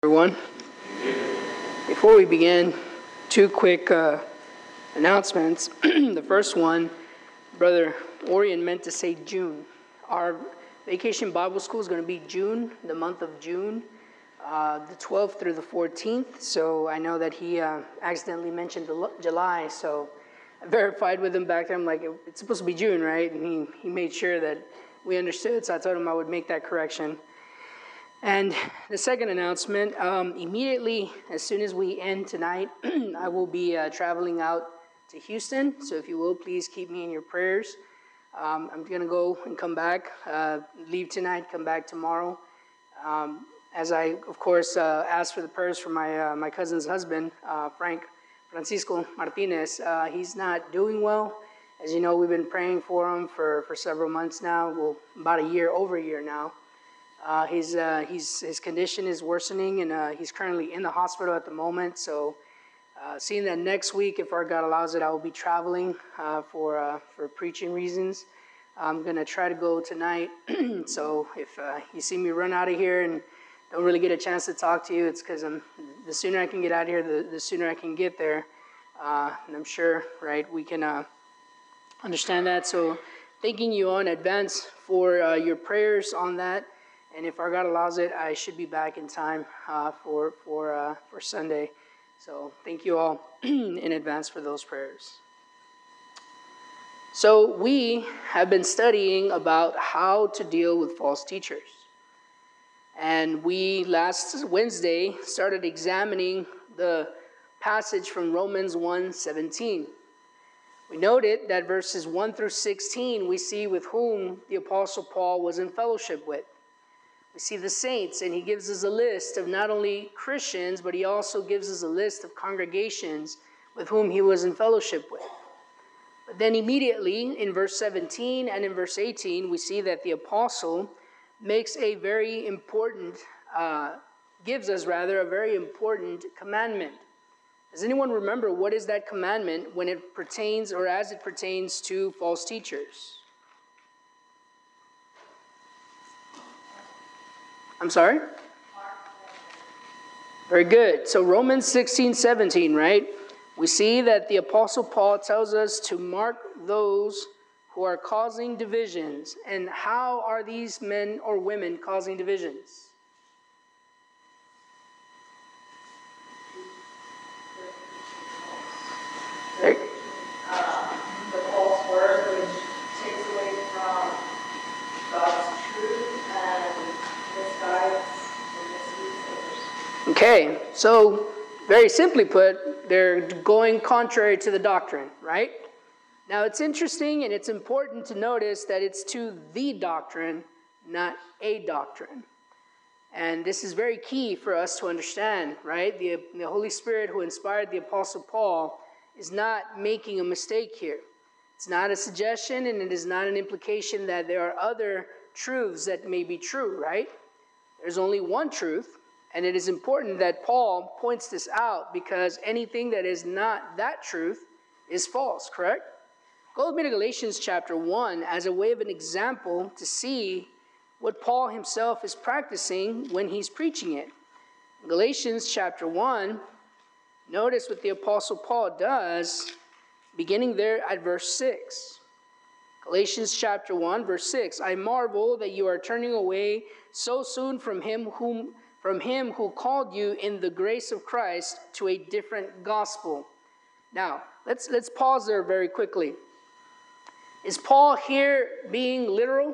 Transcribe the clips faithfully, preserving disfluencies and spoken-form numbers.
Everyone. Before we begin, two quick uh, announcements. The first one, Brother Orion meant to say June. Our Vacation Bible School is going to be June, the month of June, uh, the twelfth through the fourteenth. So I know that he uh, accidentally mentioned July, so I verified with him back there. I'm like, it's supposed to be June, right? And he, he made sure that we understood, so I told him I would make that correction. And the second announcement, um, immediately as soon as we end tonight, I will be uh, traveling out to Houston. So if you will, please keep me in your prayers. Um, I'm going to go and come back, uh, leave tonight, come back tomorrow. Um, as I, of course, uh, ask for the prayers for my uh, my cousin's husband, uh, Frank Francisco Martinez. Uh, he's not doing well. As you know, we've been praying for him for, for several months now, well, about a year, over a year now. Uh, he's, uh, he's, his condition is worsening, and uh, he's currently in the hospital at the moment. So, uh, seeing that next week, if our God allows it, I will be traveling uh, for uh, for preaching reasons. I'm gonna try to go tonight. So, if uh, you see me run out of here and don't really get a chance to talk to you, it's because I'm the sooner I can get out of here, the, the sooner I can get there. Uh, and I'm sure, right, we can uh, understand that. So, thanking you in advance for uh, your prayers on that. And if our God allows it, I should be back in time uh, for for uh, for Sunday. So thank you all in advance for those prayers. So we have been studying about how to deal with false teachers. And we last Wednesday started examining the passage from Romans one seventeen. We noted that verses one through sixteen, we see with whom the Apostle Paul was in fellowship with. We see the saints, and he gives us a list of not only Christians, but he also gives us a list of congregations with whom he was in fellowship with. But then immediately in verse seventeen and in verse eighteen, we see that the apostle makes a very important, uh, gives us rather a very important commandment. Does anyone remember what is that commandment when it pertains or as it pertains to false teachers? I'm sorry? Very good. So Romans sixteen, seventeen, right? We see that the Apostle Paul tells us to mark those who are causing divisions. And how are these men or women causing divisions? There. Uh, the false word, which takes away from God's truth and misguides and misleads others. Okay, so very simply put, they're going contrary to the doctrine, right? Now it's interesting and it's important to notice that it's to the doctrine, not a doctrine. And this is very key for us to understand, right? The, the Holy Spirit who inspired the Apostle Paul is not making a mistake here. It's not a suggestion and it is not an implication that there are other truths that may be true, right? There's only one truth, and it is important that Paul points this out because anything that is not that truth is false, correct? Go with me to Galatians chapter one as a way of an example to see what Paul himself is practicing when he's preaching it. Galatians chapter one, notice what the Apostle Paul does, beginning there at verse six. Galatians chapter one, verse six. I marvel that you are turning away so soon from him whom from him who called you in the grace of Christ to a different gospel. Now, let's let's pause there very quickly. Is Paul here being literal?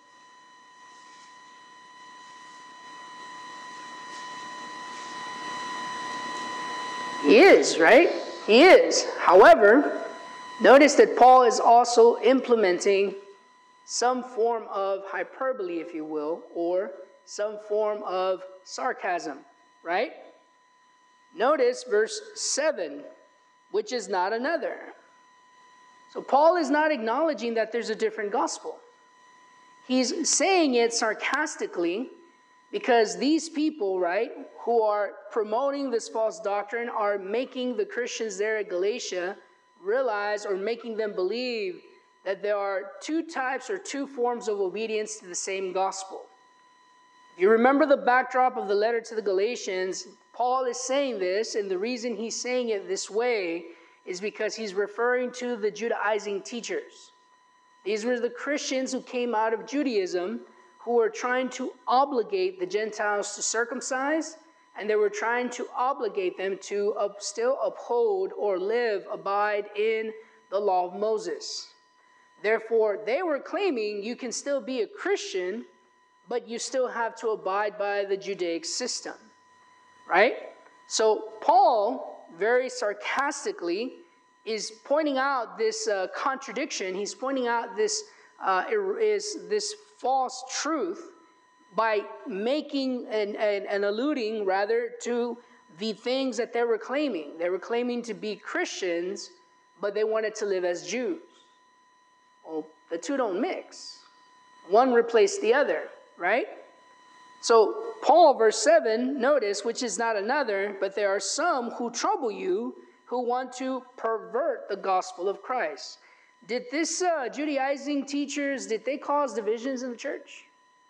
He is, right? He is. However, notice that Paul is also implementing some form of hyperbole, if you will, or some form of sarcasm, right? Notice verse seven, which is not another. So Paul is not acknowledging that there's a different gospel. He's saying it sarcastically because these people, right, who are promoting this false doctrine are making the Christians there at Galatia realize or making them believe that there are two types or two forms of obedience to the same gospel. If you remember the backdrop of the letter to the Galatians, Paul is saying this, and the reason he's saying it this way is because he's referring to the Judaizing teachers. These were the Christians who came out of Judaism, who were trying to obligate the Gentiles to circumcise, and they were trying to obligate them to up, still uphold or live, abide in the law of Moses. Therefore, they were claiming you can still be a Christian, but you still have to abide by the Judaic system, right? So Paul, very sarcastically, is pointing out this uh, contradiction. He's pointing out this uh, is this false truth by making and, and, and alluding rather to the things that they were claiming. They were claiming to be Christians, but they wanted to live as Jews. Well, the two don't mix. One replaced the other, right? So Paul, verse seven, notice, which is not another, but there are some who trouble you, who want to pervert the gospel of Christ. Did this uh, Judaizing teachers, did they cause divisions in the church?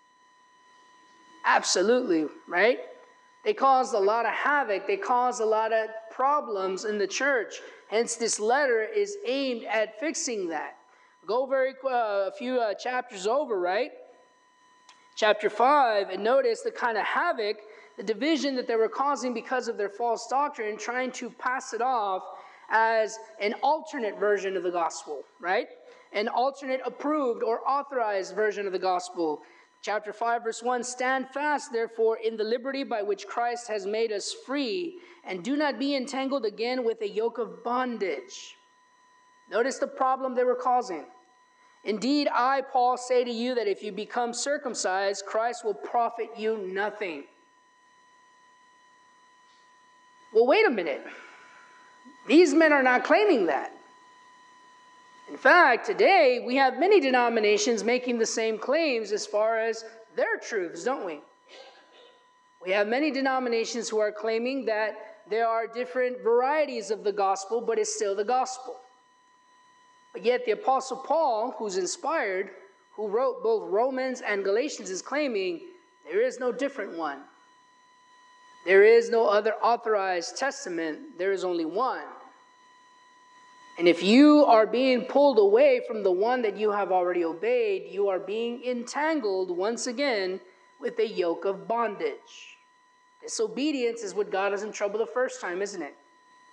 Absolutely, right? They caused a lot of havoc. They caused a lot of problems in the church. Hence, this letter is aimed at fixing that. Go very uh, a few uh, chapters over, right? Chapter five, and notice the kind of havoc, the division that they were causing because of their false doctrine, trying to pass it off as an alternate version of the gospel, right? An alternate approved or authorized version of the gospel. Chapter five, verse one, stand fast, therefore, in the liberty by which Christ has made us free, and do not be entangled again with a yoke of bondage. Notice the problem they were causing. Indeed, I, Paul, say to you that if you become circumcised, Christ will profit you nothing. Well, wait a minute. These men are not claiming that. In fact, today we have many denominations making the same claims as far as their truths, don't we? We have many denominations who are claiming that there are different varieties of the gospel, but it's still the gospel. But yet the Apostle Paul, who's inspired, who wrote both Romans and Galatians, is claiming there is no different one. There is no other authorized testament. There is only one. And if you are being pulled away from the one that you have already obeyed, you are being entangled once again with a yoke of bondage. Disobedience is what got us in trouble the first time, isn't it?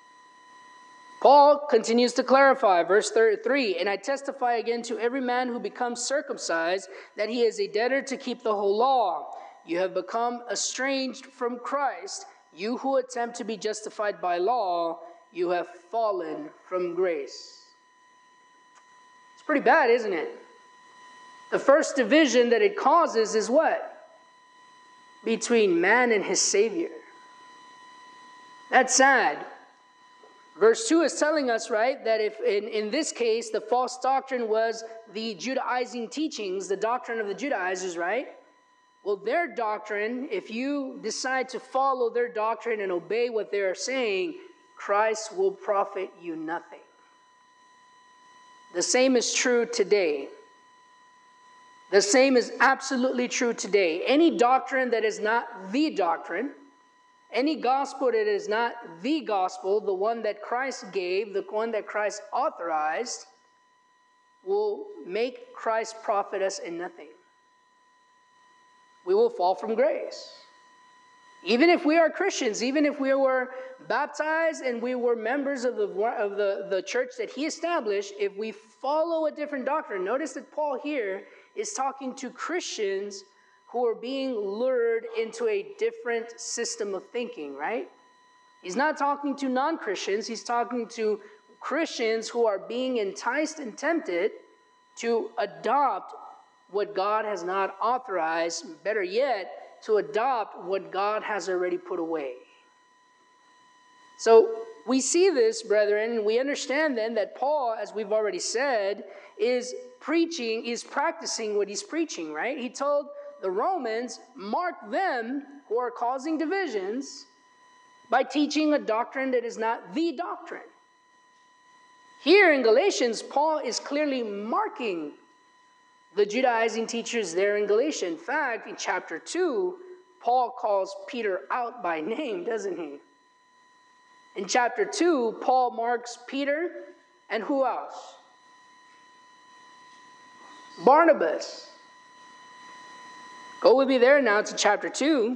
Paul continues to clarify, verse thirty-three, and I testify again to every man who becomes circumcised that he is a debtor to keep the whole law. You have become estranged from Christ, you who attempt to be justified by law. You have fallen from grace. It's pretty bad, isn't it? The first division that it causes is what? Between man and his Savior. That's sad. Verse two is telling us, right, that if in, in this case, the false doctrine was the Judaizing teachings, the doctrine of the Judaizers, right? Well, their doctrine, if you decide to follow their doctrine and obey what they are saying, Christ will profit you nothing. The same is true today. The same is absolutely true today. Any doctrine that is not the doctrine, any gospel that is not the gospel, the one that Christ gave, the one that Christ authorized, will make Christ profit us in nothing. We will fall from grace. Even if we are Christians, even if we were baptized and we were members of the, of the, the church that he established, if we follow a different doctrine, notice that Paul here is talking to Christians who are being lured into a different system of thinking, right? He's not talking to non-Christians. He's talking to Christians who are being enticed and tempted to adopt what God has not authorized, better yet, to adopt what God has already put away. So we see this, brethren, and we understand then that Paul, as we've already said, is preaching, is practicing what he's preaching, right? He told the Romans, mark them who are causing divisions by teaching a doctrine that is not the doctrine. Here in Galatians, Paul is clearly marking the Judaizing teachers there in Galatia. In fact, in chapter two, Paul calls Peter out by name, doesn't he? In chapter two, Paul marks Peter and who else? Barnabas. Go with me there now to chapter two.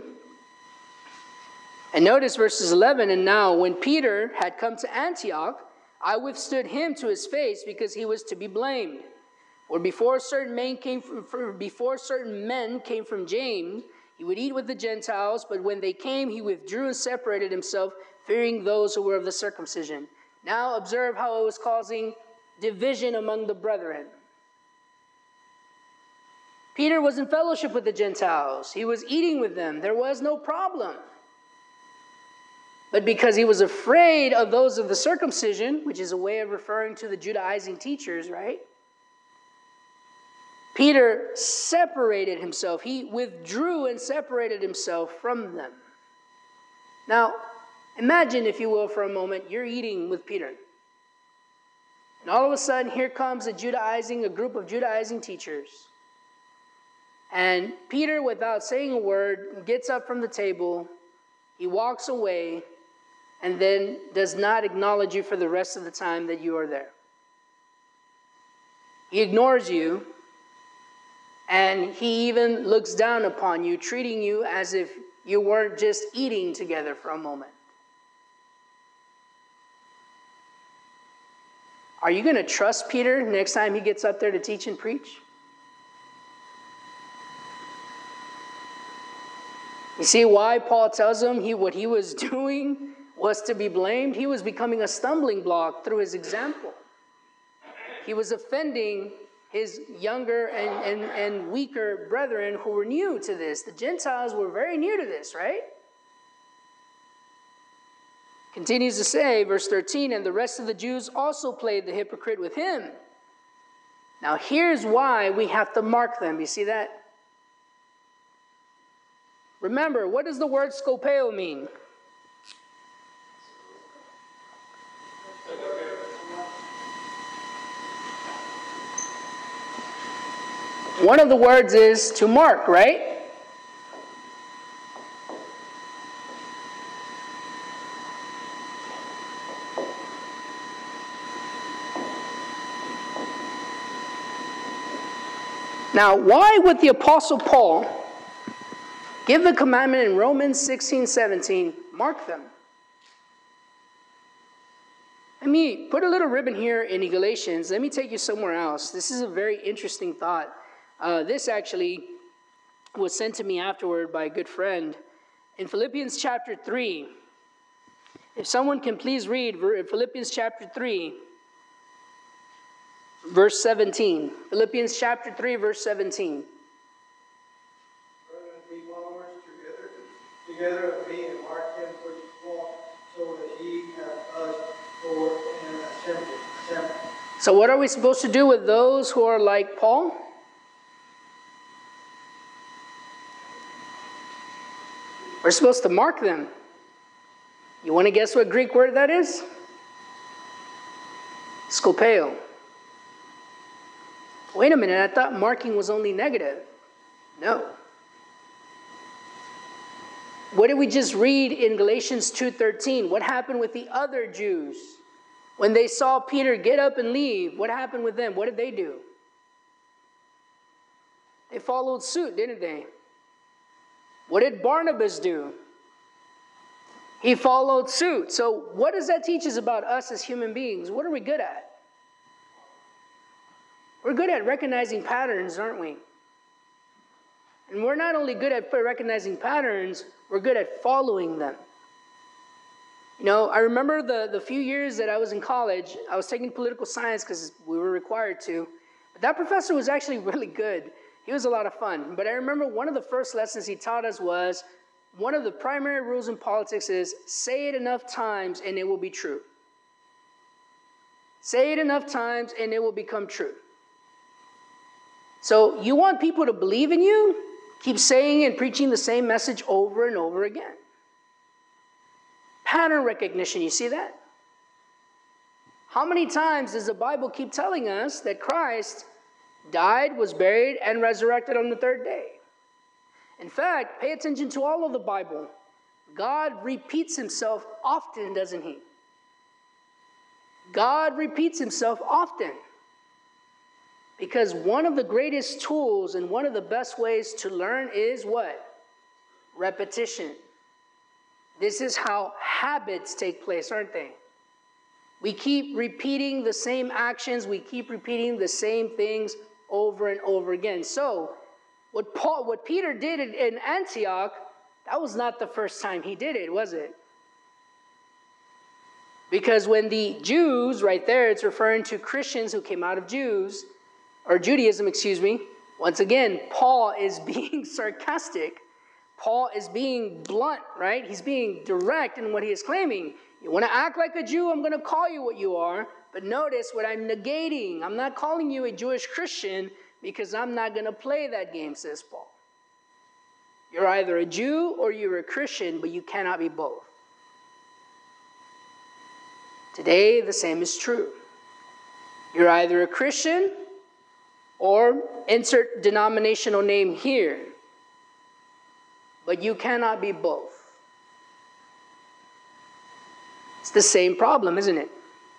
And notice verses eleven. And now when Peter had come to Antioch, I withstood him to his face because he was to be blamed. For before certain men came from, before certain men came from James, he would eat with the Gentiles, but when they came, he withdrew and separated himself, fearing those who were of the circumcision. Now observe how it was causing division among the brethren. Peter was in fellowship with the Gentiles. He was eating with them. There was no problem. But because he was afraid of those of the circumcision, which is a way of referring to the Judaizing teachers, right? Peter separated himself. He withdrew and separated himself from them. Now, imagine, if you will, for a moment, you're eating with Peter. And all of a sudden, here comes a Judaizing, a group of Judaizing teachers. And Peter, without saying a word, gets up from the table. He walks away and then does not acknowledge you for the rest of the time that you are there. He ignores you. And he even looks down upon you, treating you as if you weren't just eating together for a moment. Are you going to trust Peter next time he gets up there to teach and preach? You see why Paul tells him he, what he was doing was to be blamed? He was becoming a stumbling block through his example. He was offending his younger and, and, and weaker brethren who were new to this. The Gentiles were very new to this, right? Continues to say, verse thirteen, and the rest of the Jews also played the hypocrite with him. Now here's why we have to mark them. You see that? Remember, what does the word skopeo mean? One of the words is to mark, right? Now, why would the Apostle Paul give the commandment in Romans sixteen seventeen, mark them? Let me put a little ribbon here in Galatians. Let me take you somewhere else. This is a very interesting thought. Uh, this actually was sent to me afterward by a good friend. In Philippians chapter three, if someone can please read Philippians chapter three, verse seventeen. Philippians chapter three, verse seventeen. Brethren, be followers together, together of me, and mark him which walk, so that ye have us for an assembly. assembly. So what are we supposed to do with those who are like Paul? We're supposed to mark them. You want to guess what Greek word that is? Skopeo. Wait a minute, I thought marking was only negative. No. What did we just read in Galatians two thirteen? What happened with the other Jews? When they saw Peter get up and leave, what happened with them? What did they do? They followed suit, didn't they? What did Barnabas do? He followed suit. So what does that teach us about us as human beings? What are we good at? We're good at recognizing patterns, aren't we? And we're not only good at recognizing patterns, we're good at following them. You know, I remember the, the few years that I was in college, I was taking political science because we were required to. But that professor was actually really good. He was a lot of fun. But I remember one of the first lessons he taught us was, one of the primary rules in politics is, say it enough times and it will be true. Say it enough times and it will become true. So you want people to believe in you? Keep saying and preaching the same message over and over again. Pattern recognition, you see that? How many times does the Bible keep telling us that Christ died, was buried, and resurrected on the third day? In fact, pay attention to all of the Bible. God repeats himself often, doesn't he? God repeats himself often. Because one of the greatest tools and one of the best ways to learn is what? Repetition. This is how habits take place, aren't they? We keep repeating the same actions. We keep repeating the same things over and over again. So, what Paul, what Peter did in, in Antioch, that was not the first time he did it, was it? Because when the Jews, right there, it's referring to Christians who came out of Jews, or Judaism, excuse me. Once again, Paul is being sarcastic. Paul is being blunt, right? He's being direct in what he is claiming. You want to act like a Jew, I'm going to call you what you are. But notice what I'm negating. I'm not calling you a Jewish Christian because I'm not going to play that game, says Paul. You're either a Jew or you're a Christian, but you cannot be both. Today, the same is true. You're either a Christian or insert denominational name here, but you cannot be both. It's the same problem, isn't it?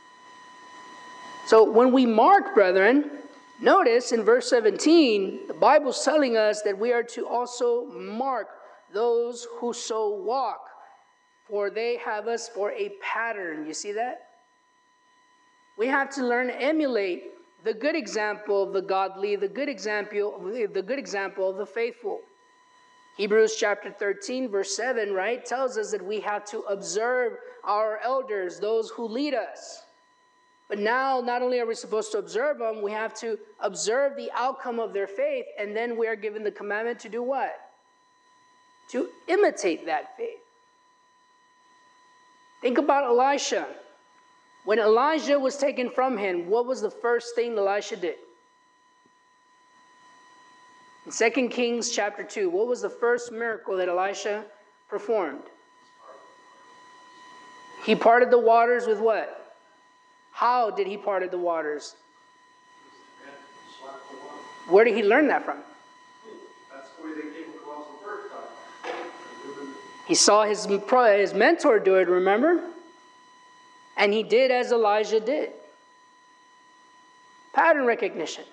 So when we mark, brethren, notice in verse seventeen, the Bible's telling us that we are to also mark those who so walk, for they have us for a pattern. You see that? We have to learn to emulate the good example of the godly, the good example, the good example of the faithful. Hebrews chapter thirteen, verse seven, right, tells us that we have to observe our elders, those who lead us. But now, not only are we supposed to observe them, we have to observe the outcome of their faith, and then we are given the commandment to do what? To imitate that faith. Think about Elisha. When Elijah was taken from him, what was the first thing Elisha did? In Second Kings chapter two, what was the first miracle that Elisha performed? He parted the waters with what? How did he parted the waters? Where did he learn that from? That's the way they came across the first time. He saw his, his mentor do it, remember? And he did as Elijah did. Pattern recognition.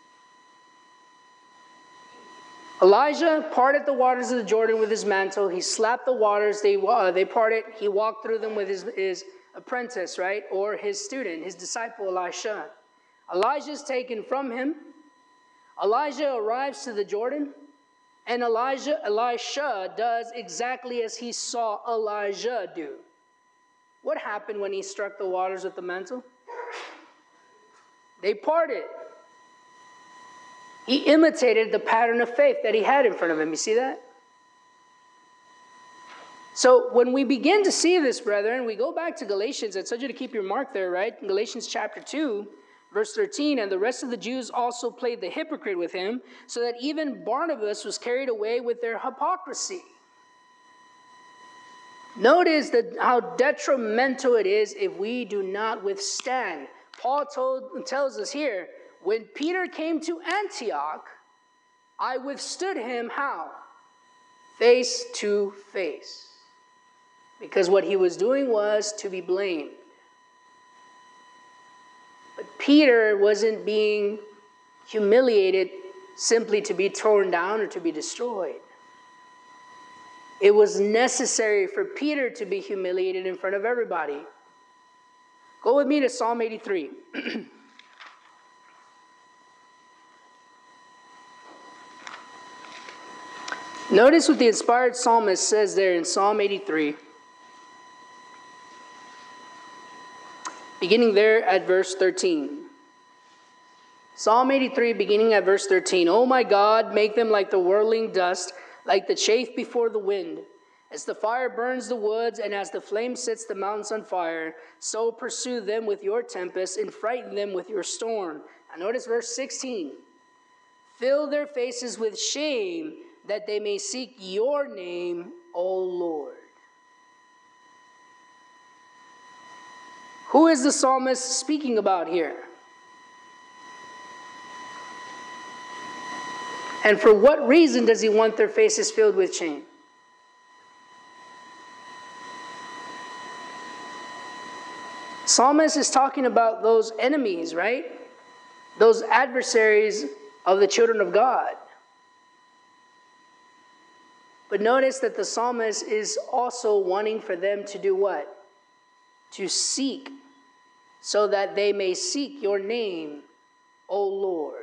Elijah parted the waters of the Jordan with his mantle. He slapped the waters. They, uh, they parted. He walked through them with his, his apprentice, right? Or his student, his disciple, Elisha. Elijah is taken from him. Elijah arrives to the Jordan. And Elijah, Elisha does exactly as he saw Elijah do. What happened when he struck the waters with the mantle? They parted. He imitated the pattern of faith that he had in front of him. You see that? So when we begin to see this, brethren, we go back to Galatians. I told you to keep your mark there, right? In Galatians chapter two, verse thirteen, and the rest of the Jews also played the hypocrite with him, so that even Barnabas was carried away with their hypocrisy. Notice that how detrimental it is if we do not withstand. Paul told, tells us here, when Peter came to Antioch, I withstood him how? Face to face. Because what he was doing was to be blamed. But Peter wasn't being humiliated simply to be torn down or to be destroyed. It was necessary for Peter to be humiliated in front of everybody. Go with me to Psalm eighty-three. Notice what the inspired psalmist says there in Psalm eighty-three. Beginning there at verse thirteen. Psalm eighty-three, beginning at verse thirteen. Oh my God, make them like the whirling dust, like the chaff before the wind. As the fire burns the woods, and as the flame sets the mountains on fire, so pursue them with your tempest, and frighten them with your storm. Now notice verse sixteen. Fill their faces with shame, that they may seek your name, O Lord. Who is the psalmist speaking about here? And for what reason does he want their faces filled with shame? Psalmist is talking about those enemies, right? Those adversaries of the children of God. But notice that the psalmist is also wanting for them to do what? To seek, so that they may seek your name, O Lord.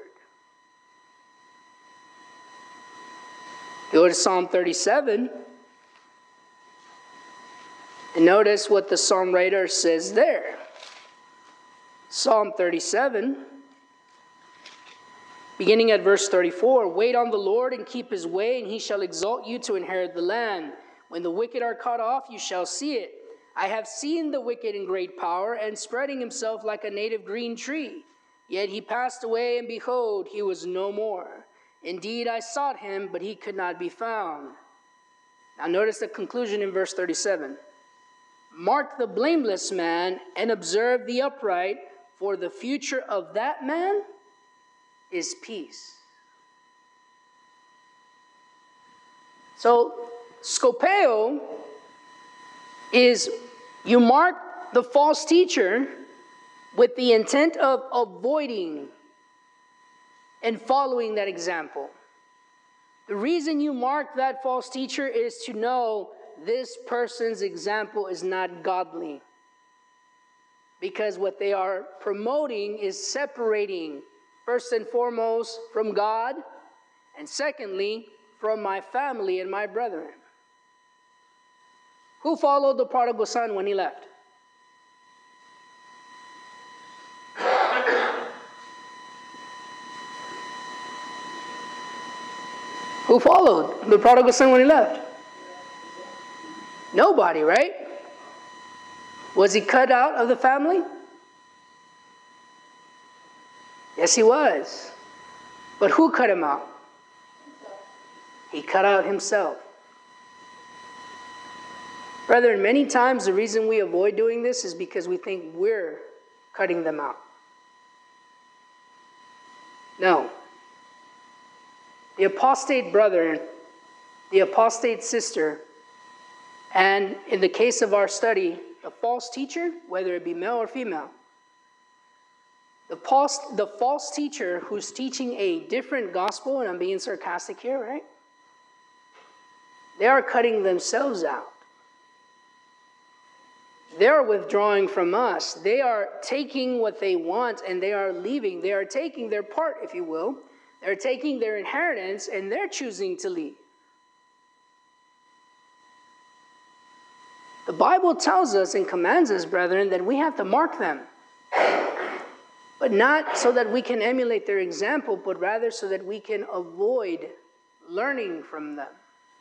Go to Psalm thirty-seven. And notice what the psalm writer says there. Psalm thirty-seven, beginning at verse thirty-four. Wait on the Lord and keep his way, and he shall exalt you to inherit the land. When the wicked are cut off, you shall see it. I have seen the wicked in great power, and spreading himself like a native green tree. Yet he passed away, and behold, he was no more. Indeed, I sought him, but he could not be found. Now notice the conclusion in verse thirty-seven. Mark the blameless man and observe the upright, for the future of that man is peace. So, scopeo is you mark the false teacher with the intent of avoiding and following that example. The reason you mark that false teacher is to know this person's example is not godly. Because what they are promoting is separating, first and foremost, from God, and secondly, from my family and my brethren. Who followed the prodigal son when he left? Who followed the prodigal son when he left? Nobody, right? Was he cut out of the family? Yes, he was. But who cut him out? He cut out himself. Brethren, many times the reason we avoid doing this is because we think we're cutting them out. No. The apostate brother, the apostate sister, and in the case of our study, the false teacher, whether it be male or female, the false, the false teacher who's teaching a different gospel, and I'm being sarcastic here, right? They are cutting themselves out. They're withdrawing from us. They are taking what they want and they are leaving. They are taking their part, if you will. They're taking their inheritance and they're choosing to leave. The Bible tells us and commands us, brethren, that we have to mark them. But not so that we can emulate their example, but rather so that we can avoid learning from them.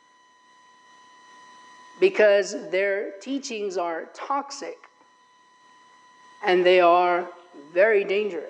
Because their teachings are toxic and they are very dangerous.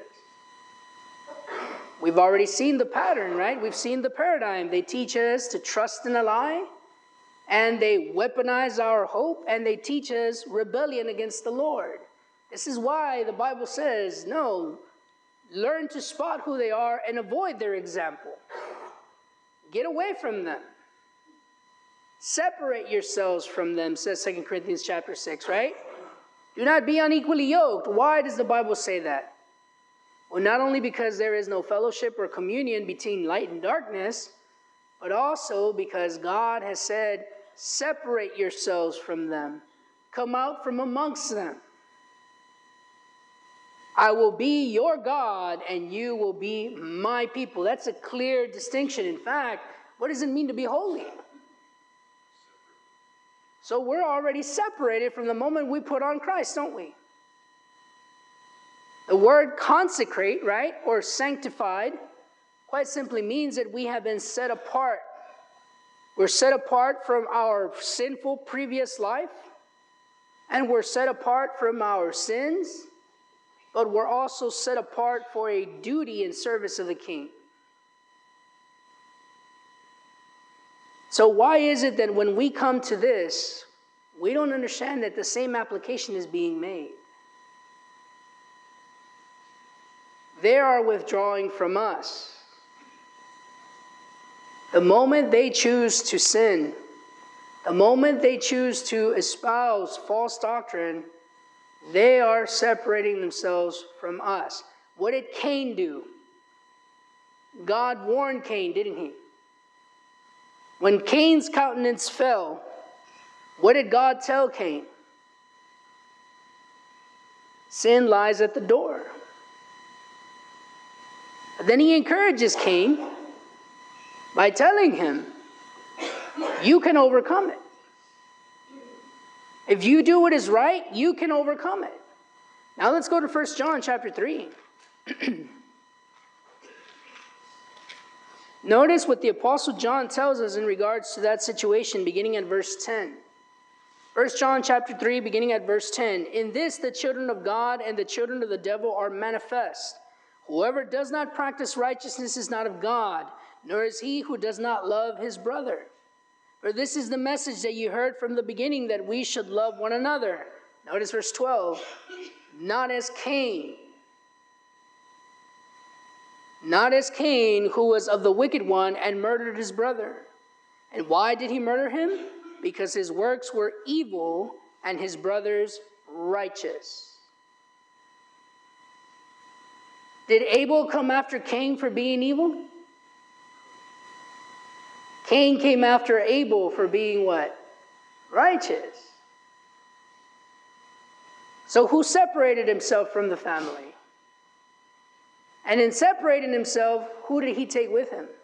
We've already seen the pattern, right? We've seen the paradigm. They teach us to trust in a lie, and they weaponize our hope, and they teach us rebellion against the Lord. This is why the Bible says, no, learn to spot who they are and avoid their example. Get away from them. Separate yourselves from them, says Second Corinthians chapter six, right? Do not be unequally yoked. Why does the Bible say that? Well, not only because there is no fellowship or communion between light and darkness, but also because God has said, separate yourselves from them. Come out from amongst them. I will be your God and you will be my people. That's a clear distinction. In fact, what does it mean to be holy? So we're already separated from the moment we put on Christ, don't we? The word consecrate, right, or sanctified, quite simply means that we have been set apart. We're set apart from our sinful previous life, and we're set apart from our sins, but we're also set apart for a duty in service of the King. So why is it that when we come to this, we don't understand that the same application is being made? They are withdrawing from us. The moment they choose to sin, the moment they choose to espouse false doctrine, they are separating themselves from us. What did Cain do? God warned Cain, didn't he? When Cain's countenance fell, what did God tell Cain? Sin lies at the door. But then he encourages Cain by telling him, you can overcome it. If you do what is right, you can overcome it. Now let's go to First John chapter three. Notice what the Apostle John tells us in regards to that situation, beginning at verse ten. First John chapter three, beginning at verse ten. In this the children of God and the children of the devil are manifest. Whoever does not practice righteousness is not of God, nor is he who does not love his brother. For this is the message that you heard from the beginning, that we should love one another. Notice verse twelve. Not as Cain. Not as Cain, who was of the wicked one and murdered his brother. And why did he murder him? Because his works were evil and his brother's righteous. Did Abel come after Cain for being evil? Cain came after Abel for being what? Righteous. So who separated himself from the family? And in separating himself, who did he take with him?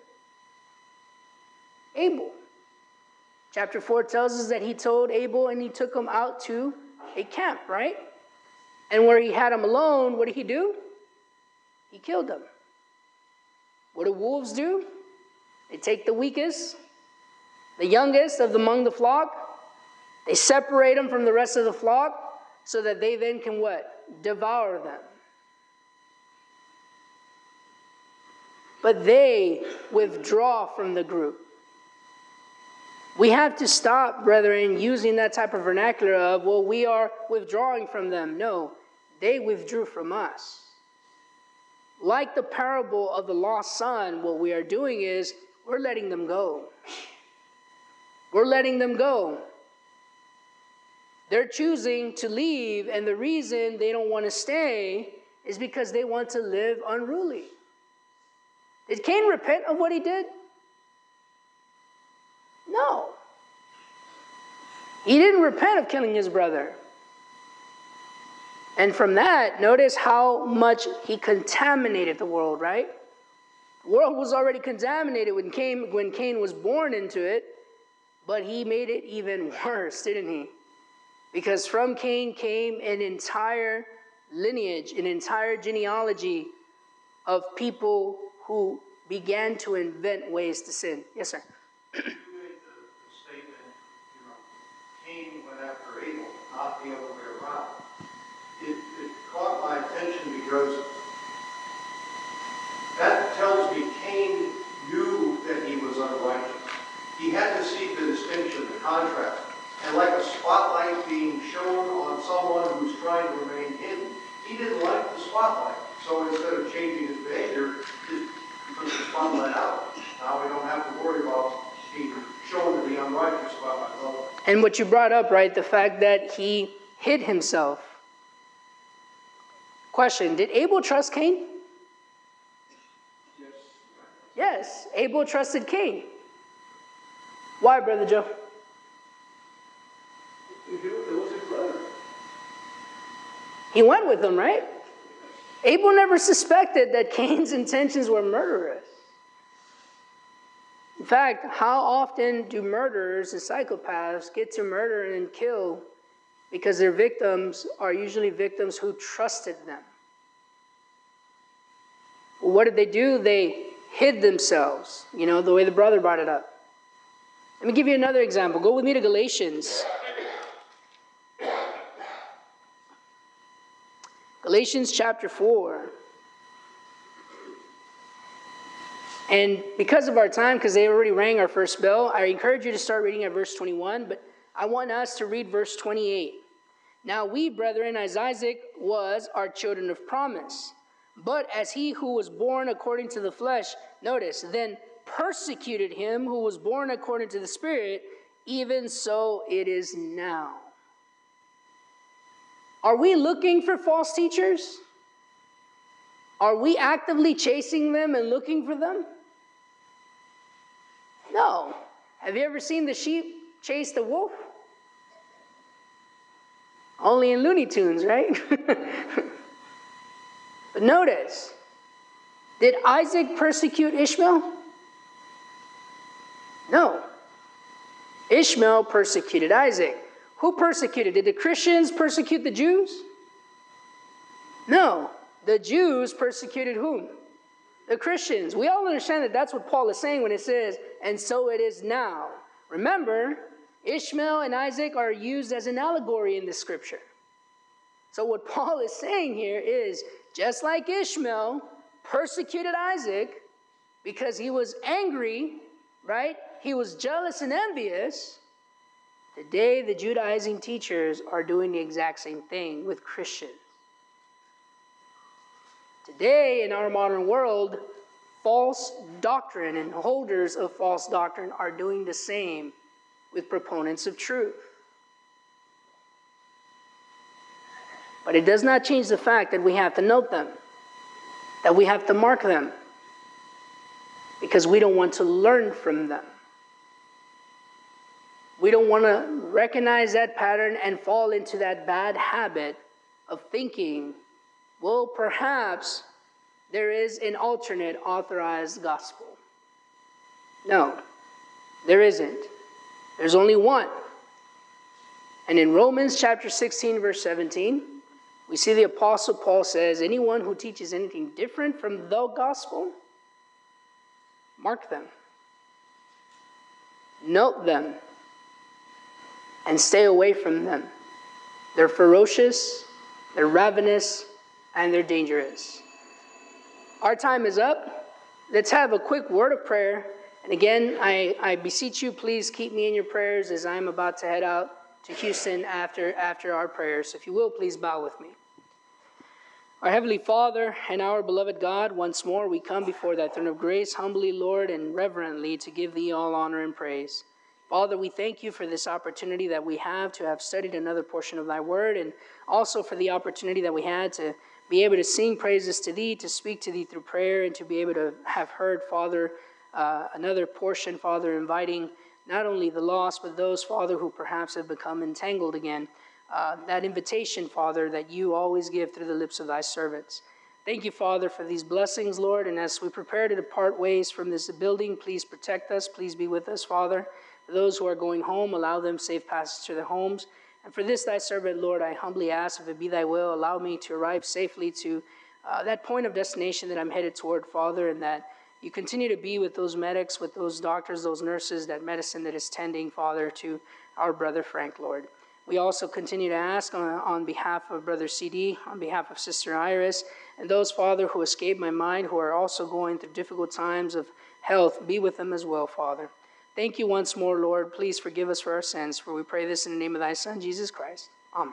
Abel. Chapter four tells us that he told Abel and he took him out to a camp, right? And where he had him alone, what did he do? He killed him. What do wolves do? They take the weakest, the youngest of among the flock. They separate them from the rest of the flock so that they then can what? Devour them. But they withdraw from the group. We have to stop, brethren, using that type of vernacular of, well, we are withdrawing from them. No, they withdrew from us. Like the parable of the lost son, what we are doing is we're letting them go. We're letting them go. They're choosing to leave, and the reason they don't want to stay is because they want to live unruly. Did Cain repent of what he did? No. He didn't repent of killing his brother. And from that, notice how much he contaminated the world, right? The world was already contaminated when Cain, when Cain was born into it, but he made it even worse, didn't he? Because from Cain came an entire lineage, an entire genealogy of people who began to invent ways to sin. Yes, sir. You made the statement, you know, Cain went after Abel, not the other way around. It, it caught my attention because that tells me Cain knew that he was unrighteous. He had to see the distinction, the contrast. And like a spotlight being shown on someone who's trying to remain hidden, he didn't like the spotlight. So instead of changing his behavior, he took the spotlight out. Now we don't have to worry about being shown to be unrighteous by my brother. And what you brought up, right, the fact that he hid himself. Question, did Abel trust Cain? Yes. Yes, Abel trusted Cain. Why, Brother Joe? It was his brother. He went with him, right? Abel never suspected that Cain's intentions were murderous. In fact, how often do murderers and psychopaths get to murder and kill because their victims are usually victims who trusted them? Well, what did they do? They hid themselves, you know, the way the brother brought it up. Let me give you another example. Go with me to Galatians. Galatians chapter four. And because of our time, because they already rang our first bell, I encourage you to start reading at verse twenty-one, but I want us to read verse twenty-eight. Now we, brethren, as Isaac was, are children of promise. But as he who was born according to the flesh, notice, then persecuted him who was born according to the Spirit, even so it is now. Are we looking for false teachers? Are we actively chasing them and looking for them? No. Have you ever seen the sheep chase the wolf? Only in Looney Tunes, right? But notice, did Isaac persecute Ishmael? No. Ishmael persecuted Isaac. Who persecuted? Did the Christians persecute the Jews? No. The Jews persecuted whom? The Christians. We all understand that that's what Paul is saying when it says, and so it is now. Remember, Ishmael and Isaac are used as an allegory in the scripture. So what Paul is saying here is, just like Ishmael persecuted Isaac because he was angry, right? He was jealous and envious. Today, the Judaizing teachers are doing the exact same thing with Christians. Today, in our modern world, false doctrine and holders of false doctrine are doing the same with proponents of truth. But it does not change the fact that we have to note them, that we have to mark them, because we don't want to learn from them. We don't want to recognize that pattern and fall into that bad habit of thinking, well, perhaps there is an alternate authorized gospel. No, there isn't. There's only one. And in Romans chapter sixteen, verse seventeen, we see the Apostle Paul says, anyone who teaches anything different from the gospel, mark them, note them, and stay away from them. They're ferocious, they're ravenous, and they're dangerous. Our time is up. Let's have a quick word of prayer. And again, I, I beseech you, please keep me in your prayers as I'm about to head out to Houston after, after our prayers. If you will, please bow with me. Our Heavenly Father and our beloved God, once more we come before thy throne of grace, humbly, Lord, and reverently to give thee all honor and praise. Father, we thank you for this opportunity that we have to have studied another portion of thy word, and also for the opportunity that we had to be able to sing praises to thee, to speak to thee through prayer, and to be able to have heard, Father, uh, another portion, Father, inviting not only the lost, but those, Father, who perhaps have become entangled again. Uh, that invitation, Father, that you always give through the lips of thy servants. Thank you, Father, for these blessings, Lord, and as we prepare to depart ways from this building, please protect us, please be with us, Father. For those who are going home, allow them safe passage to their homes. And for this thy servant, Lord, I humbly ask, if it be thy will, allow me to arrive safely to uh, that point of destination that I'm headed toward, Father, and that you continue to be with those medics, with those doctors, those nurses, that medicine that is tending, Father, to our brother Frank, Lord. We also continue to ask on, on behalf of Brother C D, on behalf of Sister Iris, and those, Father, who escaped my mind, who are also going through difficult times of health, be with them as well, Father. Thank you once more, Lord. Please forgive us for our sins, for we pray this in the name of thy Son, Jesus Christ. Amen.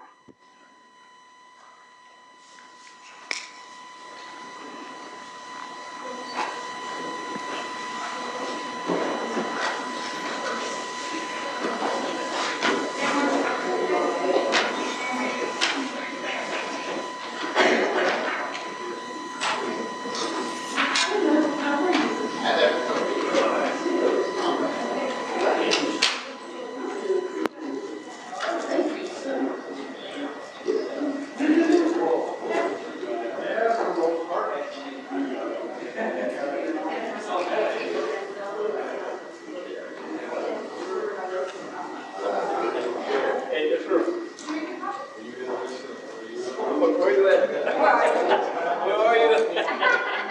Where you at?